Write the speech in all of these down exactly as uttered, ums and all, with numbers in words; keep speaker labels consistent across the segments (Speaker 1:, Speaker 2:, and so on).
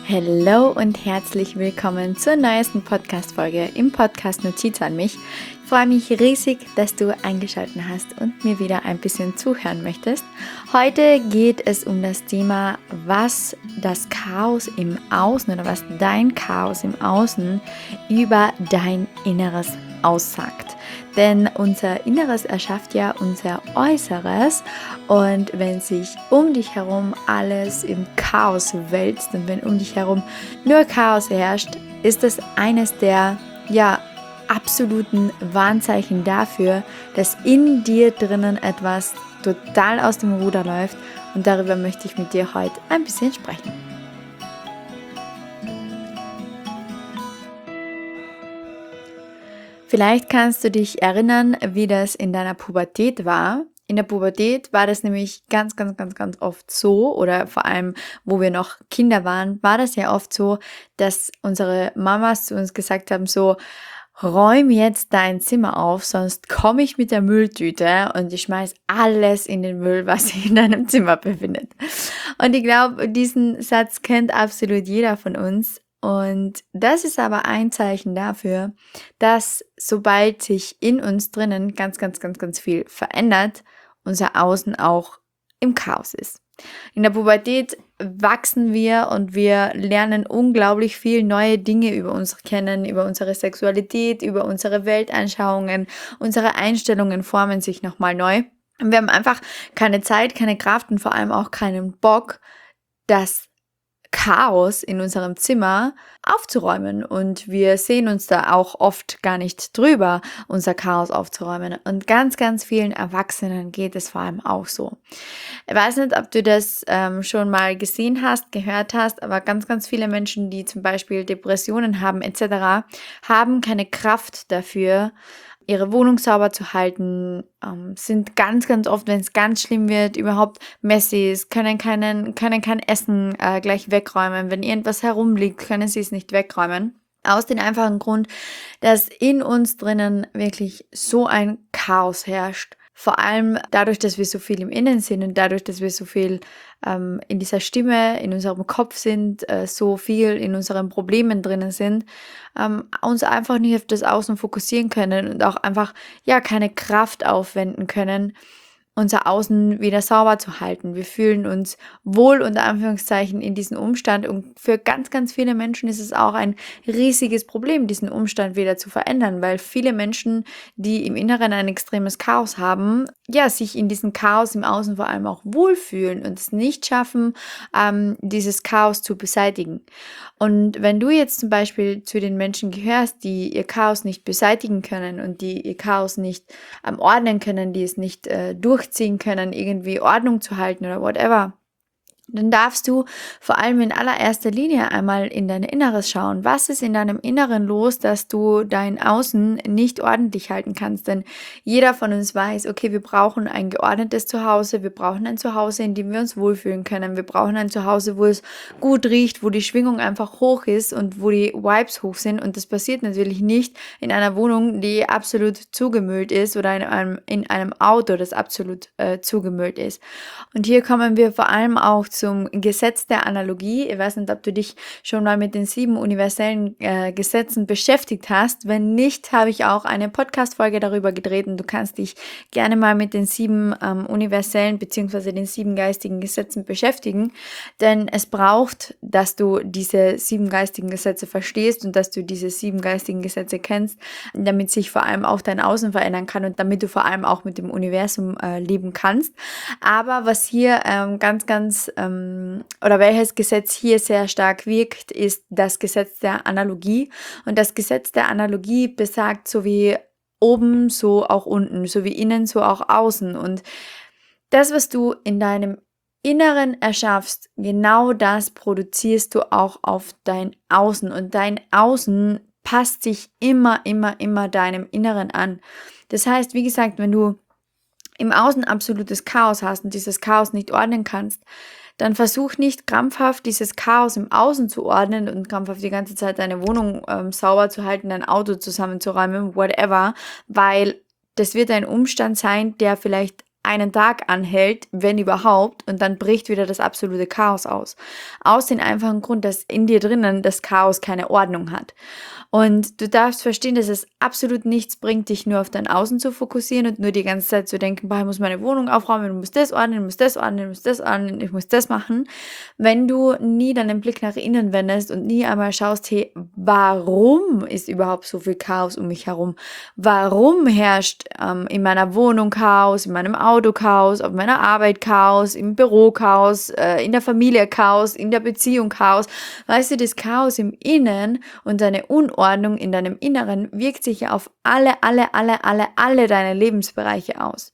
Speaker 1: Hallo und herzlich willkommen zur neuesten Podcast-Folge im Podcast Notiz an mich. Ich freue mich riesig, dass du eingeschaltet hast und mir wieder ein bisschen zuhören möchtest. Heute geht es um das Thema, was das Chaos im Außen oder was dein Chaos im Außen über dein Inneres aussagt. Denn unser Inneres erschafft ja unser Äußeres, und wenn sich um dich herum alles im Chaos wälzt und wenn um dich herum nur Chaos herrscht, ist es eines der ja, absoluten Warnzeichen dafür, dass in dir drinnen etwas total aus dem Ruder läuft, und darüber möchte ich mit dir heute ein bisschen sprechen. Vielleicht kannst du dich erinnern, wie das in deiner Pubertät war. In der Pubertät war das nämlich ganz, ganz, ganz, ganz oft so, oder vor allem, wo wir noch Kinder waren, war das ja oft so, dass unsere Mamas zu uns gesagt haben, so, räum jetzt dein Zimmer auf, sonst komme ich mit der Mülltüte und ich schmeiß alles in den Müll, was sich in deinem Zimmer befindet. Und ich glaube, diesen Satz kennt absolut jeder von uns. Und das ist aber ein Zeichen dafür, dass sobald sich in uns drinnen ganz, ganz, ganz, ganz viel verändert, unser Außen auch im Chaos ist. In der Pubertät wachsen wir und wir lernen unglaublich viel neue Dinge über uns kennen, über unsere Sexualität, über unsere Weltanschauungen, unsere Einstellungen formen sich nochmal neu. Und wir haben einfach keine Zeit, keine Kraft und vor allem auch keinen Bock, das Chaos in unserem Zimmer aufzuräumen, und wir sehen uns da auch oft gar nicht drüber, unser Chaos aufzuräumen, und ganz, ganz vielen Erwachsenen geht es vor allem auch so. Ich weiß nicht, ob du das ähm, schon mal gesehen hast, gehört hast, aber ganz, ganz viele Menschen, die zum Beispiel Depressionen haben et cetera, haben keine Kraft dafür, ihre Wohnung sauber zu halten, ähm, sind ganz, ganz oft, wenn es ganz schlimm wird, überhaupt Messis, können, keinen, können kein Essen äh, gleich wegräumen. Wenn irgendwas herumliegt, können sie es nicht wegräumen. Aus dem einfachen Grund, dass in uns drinnen wirklich so ein Chaos herrscht. Vor allem dadurch, dass wir so viel im Innen sind und dadurch, dass wir so viel ähm, in dieser Stimme, in unserem Kopf sind, äh, so viel in unseren Problemen drinnen sind, ähm, uns einfach nicht auf das Außen fokussieren können und auch einfach ja keine Kraft aufwenden können, unser Außen wieder sauber zu halten. Wir fühlen uns wohl unter Anführungszeichen in diesem Umstand, und für ganz, ganz viele Menschen ist es auch ein riesiges Problem, diesen Umstand wieder zu verändern, weil viele Menschen, die im Inneren ein extremes Chaos haben, ja, sich in diesem Chaos im Außen vor allem auch wohlfühlen und es nicht schaffen, ähm, dieses Chaos zu beseitigen. Und wenn du jetzt zum Beispiel zu den Menschen gehörst, die ihr Chaos nicht beseitigen können und die ihr Chaos nicht ähm, ordnen können, die es nicht äh, durchziehen können, irgendwie Ordnung zu halten oder whatever, dann darfst du vor allem in allererster Linie einmal in dein Inneres schauen. Was ist in deinem Inneren los, dass du dein Außen nicht ordentlich halten kannst? Denn jeder von uns weiß, okay, wir brauchen ein geordnetes Zuhause, wir brauchen ein Zuhause, in dem wir uns wohlfühlen können, wir brauchen ein Zuhause, wo es gut riecht, wo die Schwingung einfach hoch ist und wo die Vibes hoch sind, und das passiert natürlich nicht in einer Wohnung, die absolut zugemüllt ist, oder in einem, in einem Auto, das absolut äh, zugemüllt ist. Und hier kommen wir vor allem auch zum Gesetz der Analogie. Ich weiß nicht, ob du dich schon mal mit den sieben universellen äh, Gesetzen beschäftigt hast. Wenn nicht, habe ich auch eine Podcast-Folge darüber gedreht, und du kannst dich gerne mal mit den sieben ähm, universellen bzw. den sieben geistigen Gesetzen beschäftigen, denn es braucht, dass du diese sieben geistigen Gesetze verstehst und dass du diese sieben geistigen Gesetze kennst, damit sich vor allem auch dein Außen verändern kann und damit du vor allem auch mit dem Universum äh, leben kannst. Aber was hier ähm, ganz, ganz ähm, oder welches Gesetz hier sehr stark wirkt, ist das Gesetz der Analogie. Und das Gesetz der Analogie besagt, so wie oben, so auch unten, so wie innen, so auch außen. Und das, was du in deinem Inneren erschaffst, genau das produzierst du auch auf dein Außen. Und dein Außen passt sich immer, immer, immer deinem Inneren an. Das heißt, wie gesagt, wenn du im Außen absolutes Chaos hast und dieses Chaos nicht ordnen kannst, dann versuch nicht krampfhaft dieses Chaos im Außen zu ordnen und krampfhaft die ganze Zeit deine Wohnung ähm, sauber zu halten, dein Auto zusammenzuräumen, whatever, weil das wird ein Umstand sein, der vielleicht einen Tag anhält, wenn überhaupt, und dann bricht wieder das absolute Chaos aus. Aus dem einfachen Grund, dass in dir drinnen das Chaos keine Ordnung hat. Und du darfst verstehen, dass es absolut nichts bringt, dich nur auf dein Außen zu fokussieren und nur die ganze Zeit zu denken, boah, ich muss meine Wohnung aufräumen, ich muss das ordnen, ich muss das ordnen, ich muss das ordnen, ich muss das machen. Wenn du nie deinen Blick nach innen wendest und nie einmal schaust, hey, warum ist überhaupt so viel Chaos um mich herum? Warum herrscht ähm, in meiner Wohnung Chaos, in meinem Auto Chaos, auf meiner Arbeit Chaos, im Büro Chaos, äh, in der Familie Chaos, in der Beziehung Chaos? Weißt du, das Chaos im Innen und deine Unordnung in deinem Inneren wirkt sich ja auf alle, alle, alle, alle, alle deine Lebensbereiche aus.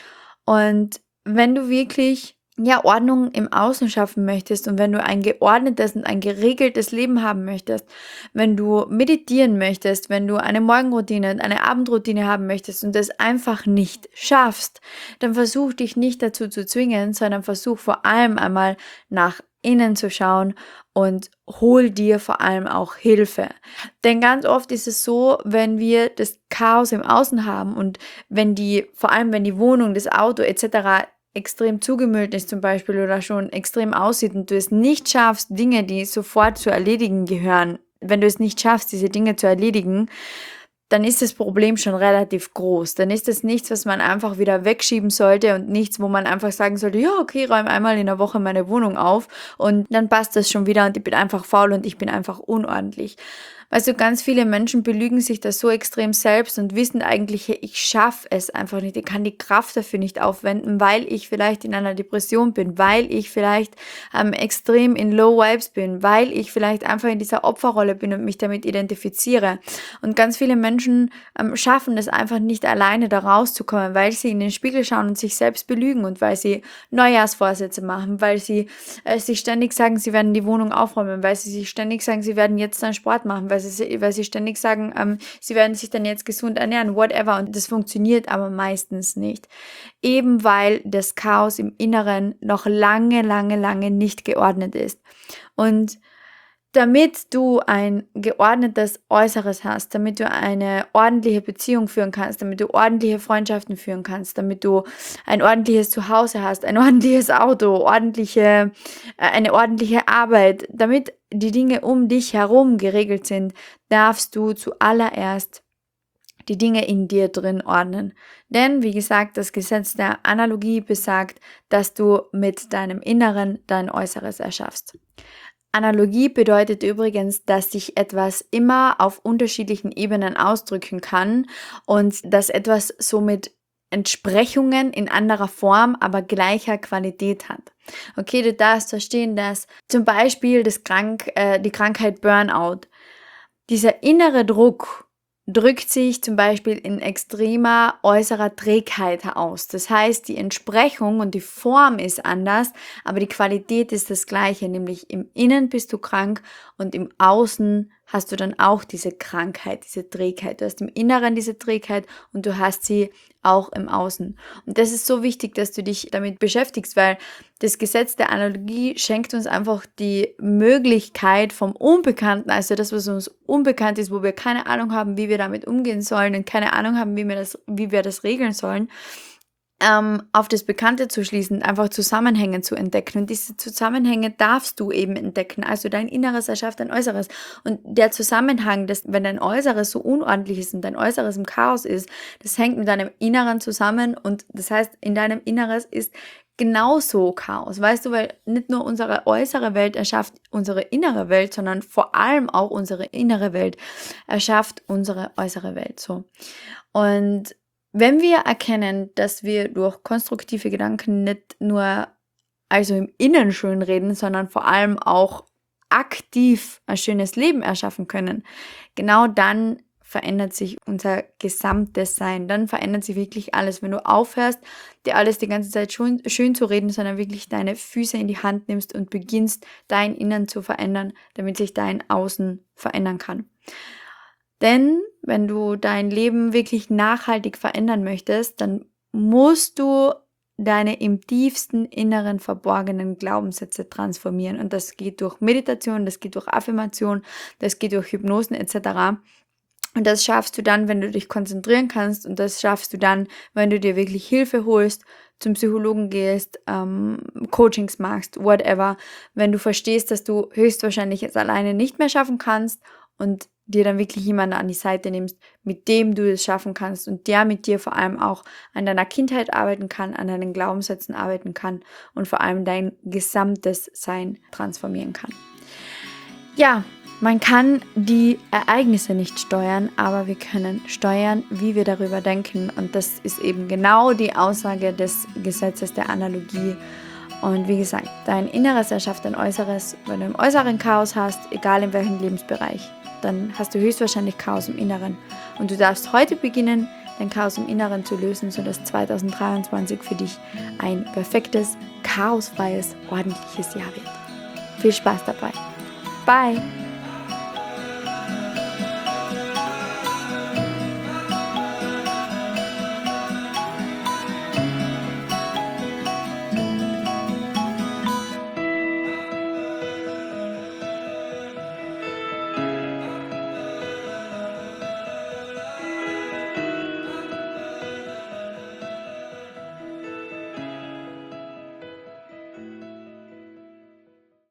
Speaker 1: Und wenn du wirklich ja, Ordnung im Außen schaffen möchtest und wenn du ein geordnetes und ein geregeltes Leben haben möchtest, wenn du meditieren möchtest, wenn du eine Morgenroutine und eine Abendroutine haben möchtest und das einfach nicht schaffst, dann versuch dich nicht dazu zu zwingen, sondern versuch vor allem einmal nach innen zu schauen und hol dir vor allem auch Hilfe. Denn ganz oft ist es so, wenn wir das Chaos im Außen haben und wenn die, vor allem wenn die Wohnung, das Auto et cetera extrem zugemüllt ist zum Beispiel oder schon extrem aussieht und du es nicht schaffst, Dinge, die sofort zu erledigen gehören, wenn du es nicht schaffst, diese Dinge zu erledigen, dann ist das Problem schon relativ groß. Dann ist das nichts, was man einfach wieder wegschieben sollte und nichts, wo man einfach sagen sollte, ja, okay, räume einmal in der Woche meine Wohnung auf und dann passt das schon wieder und ich bin einfach faul und ich bin einfach unordentlich. Weißt du, ganz viele Menschen belügen sich das so extrem selbst und wissen eigentlich, ich schaffe es einfach nicht, ich kann die Kraft dafür nicht aufwenden, weil ich vielleicht in einer Depression bin, weil ich vielleicht ähm, extrem in Low Vibes bin, weil ich vielleicht einfach in dieser Opferrolle bin und mich damit identifiziere. Und ganz viele Menschen ähm, schaffen es einfach nicht alleine da rauszukommen, weil sie in den Spiegel schauen und sich selbst belügen und weil sie Neujahrsvorsätze machen, weil sie äh, sich ständig sagen, sie werden die Wohnung aufräumen, weil sie sich ständig sagen, sie werden jetzt dann Sport machen, weil sie, weil sie ständig sagen, ähm, sie werden sich dann jetzt gesund ernähren, whatever. Und das funktioniert aber meistens nicht. Eben weil das Chaos im Inneren noch lange, lange, lange nicht geordnet ist. Und damit du ein geordnetes Äußeres hast, damit du eine ordentliche Beziehung führen kannst, damit du ordentliche Freundschaften führen kannst, damit du ein ordentliches Zuhause hast, ein ordentliches Auto, ordentliche, äh, eine ordentliche Arbeit, damit die Dinge um dich herum geregelt sind, darfst du zuallererst die Dinge in dir drin ordnen. Denn, wie gesagt, das Gesetz der Analogie besagt, dass du mit deinem Inneren dein Äußeres erschaffst. Analogie bedeutet übrigens, dass sich etwas immer auf unterschiedlichen Ebenen ausdrücken kann und dass etwas somit Entsprechungen in anderer Form, aber gleicher Qualität hat. Okay, du darfst verstehen, dass zum Beispiel das Krank, äh, die Krankheit Burnout, dieser innere Druck drückt sich zum Beispiel in extremer äußerer Trägheit aus. Das heißt, die Entsprechung und die Form ist anders, aber die Qualität ist das gleiche, nämlich im Innen bist du krank und im Außen hast du dann auch diese Krankheit, diese Trägheit. Du hast im Inneren diese Trägheit und du hast sie auch im Außen. Und das ist so wichtig, dass du dich damit beschäftigst, weil das Gesetz der Analogie schenkt uns einfach die Möglichkeit vom Unbekannten, also das, was uns unbekannt ist, wo wir keine Ahnung haben, wie wir damit umgehen sollen und keine Ahnung haben, wie wir das, wie wir das regeln sollen, ähm, auf das Bekannte zu schließen, einfach Zusammenhänge zu entdecken. Und diese Zusammenhänge darfst du eben entdecken. Also dein Inneres erschafft dein Äußeres. Und der Zusammenhang, dass, wenn dein Äußeres so unordentlich ist und dein Äußeres im Chaos ist, das hängt mit deinem Inneren zusammen. Und das heißt, in deinem Inneres ist genauso Chaos. Weißt du, weil nicht nur unsere äußere Welt erschafft unsere innere Welt, sondern vor allem auch unsere innere Welt erschafft unsere äußere Welt. So. Und wenn wir erkennen, dass wir durch konstruktive Gedanken nicht nur also im Innen schön reden, sondern vor allem auch aktiv ein schönes Leben erschaffen können, genau dann verändert sich unser gesamtes Sein. Dann verändert sich wirklich alles. Wenn du aufhörst, dir alles die ganze Zeit schön, schön zu reden, sondern wirklich deine Füße in die Hand nimmst und beginnst, dein Innen zu verändern, damit sich dein Außen verändern kann. Denn wenn du dein Leben wirklich nachhaltig verändern möchtest, dann musst du deine im tiefsten inneren verborgenen Glaubenssätze transformieren. Und das geht durch Meditation, das geht durch Affirmation, das geht durch Hypnosen et cetera. Und das schaffst du dann, wenn du dich konzentrieren kannst und das schaffst du dann, wenn du dir wirklich Hilfe holst zum Psychologen gehst, ähm, Coachings machst, whatever, wenn du verstehst, dass du höchstwahrscheinlich es alleine nicht mehr schaffen kannst und dir dann wirklich jemanden an die Seite nimmst, mit dem du es schaffen kannst und der mit dir vor allem auch an deiner Kindheit arbeiten kann, an deinen Glaubenssätzen arbeiten kann und vor allem dein gesamtes Sein transformieren kann. Ja, man kann die Ereignisse nicht steuern, aber wir können steuern, wie wir darüber denken. Und das ist eben genau die Aussage des Gesetzes der Analogie. Und wie gesagt, dein Inneres erschafft dein Äußeres. Wenn du im Äußeren Chaos hast, egal in welchem Lebensbereich, dann hast du höchstwahrscheinlich Chaos im Inneren. Und du darfst heute beginnen, dein Chaos im Inneren zu lösen, sodass zwanzig dreiundzwanzig für dich ein perfektes, chaosfreies, ordentliches Jahr wird. Viel Spaß dabei. Bye!